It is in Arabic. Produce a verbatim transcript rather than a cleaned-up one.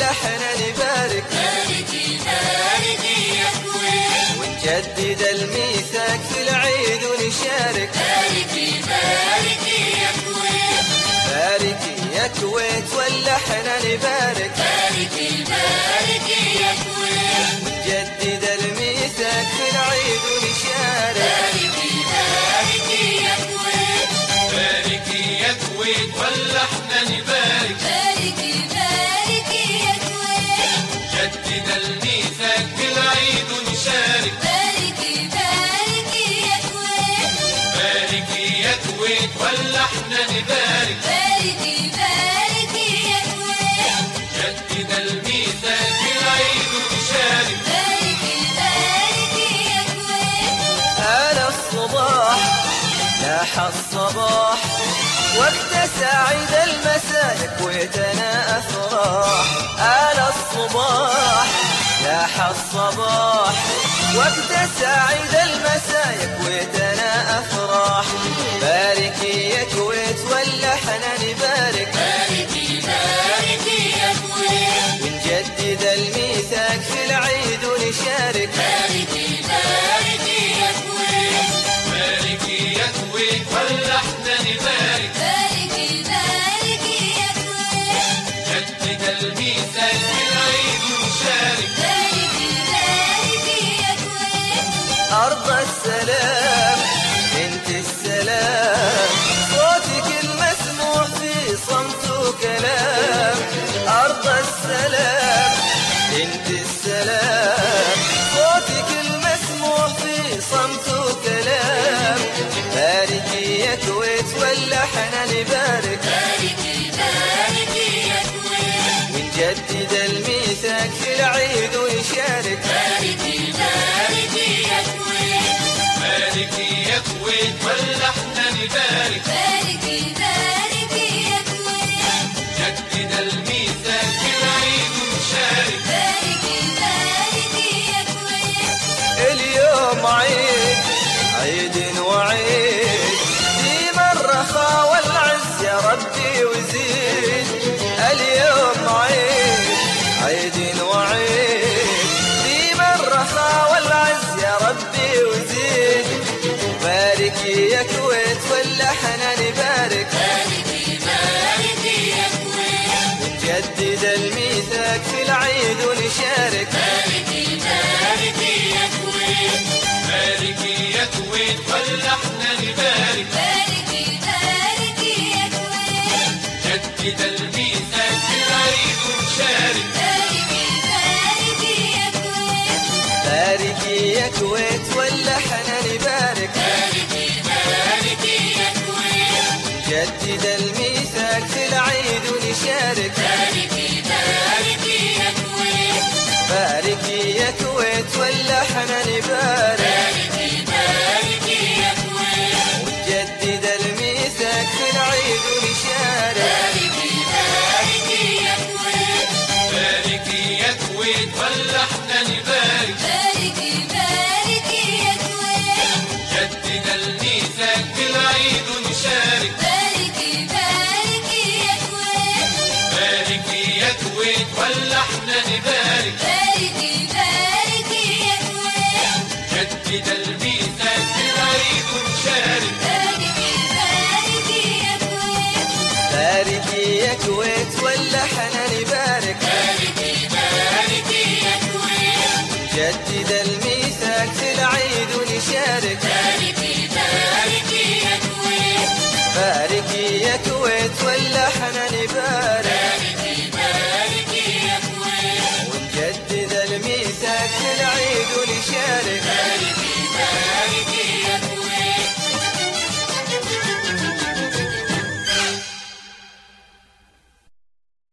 ولا احنا نبارك. باركي باركي يا كويت، ونجدد الميثاق في العيد ونشارك. باركي باركي يا كويت، باركي يا كويت ولا احنا نبارك. باركي باركي يا كويت، ونجدد الميثاق في العيد ونشارك. باركي باركي يا كويت، باركي يا كويت ولا احنا نبارك. باركي باركي يا كويت، جدد الميثاق في العيد ونشارك. باركي باركي يا كويت، باركي يا كويت ولا احنا نبارك. باركي باركي يا كويت، جدد الميثاق في العيد ونشارك. باركي باركي يا كويت، آل الصباح لاح الصباح وقت سعيد المساء كويتنا أفراح. آل الصباح لاح الصباح وقت سعيد المساء كويتنا أفراح. باركي يا كويت ولا احنا نبارك. باركي باركي يا كويت، ونجدد الميثاق في العيد ونشارك. باركي باركي يا كويت، باركي يا كويت ولا احنا نبارك. باركي باركي يا كويت، جدد الميثاق في العيد ونشارك. باركي باركي يا كويت، أرض السلام انت السلام صوتك المسموع في صمت وكلام. أرض السلام انت السلام صوتك المسموع في صمت وكلام. باركي يا كويت ولا احنا نبارك. باركي باركي يا كويت، ونجدد الميثاق في العيد ونشارك. باركي باركي يا كويت، باركي يا كويت ولا احنا نبارك. باركي باركي يا كويت، جدد الميثاق في العيد ونشارك. باركي باركي يا كويت، اليوم عيد عيد وعيد ديما الرخاء والعز يا ربي وزيد. اليوم عيد عيد وعيد ديما الرخاء والعز يا ربي وزيد. باركي يا كويت ولا احنا نبارك. باركي باركي يا كويت، ونجدد الميثاق في العيد ونشارك. باركي باركي يا كويت، باركي يا كويت ولا احنا نبارك. باركي باركي يا كويت، جدد الميثاق في العيد ونشارك. باركي باركي يا كويت، باركي يا كويت ولا احنا نبارك. باركي باركي يا كويت، جدد الميثاق في العيد ونشارك. باركي باركي يا كويت، باركي يا كويت ولا احنا نبارك. باركي باركي يا كويت، ونجدد الميثاق في العيد ونشارك. باركي باركي يا كويت، باركي يا كويت ولا احنا نبارك. باركي باركي يا كويت، جدد الميثاق في العيد ونشارك. باركي باركي يا كويت، باركي يا كويت ولا احنا نبارك. باركي باركي يا كويت، جدد الميثاق في العيد ونشارك. باركي باركي يا كويت، باركي يا كويت ولا احنا نبارك. باركي باركي يا كويت، جدد الميثاق في العيد ونشارك. باركي باركي يا كويت، باركي يا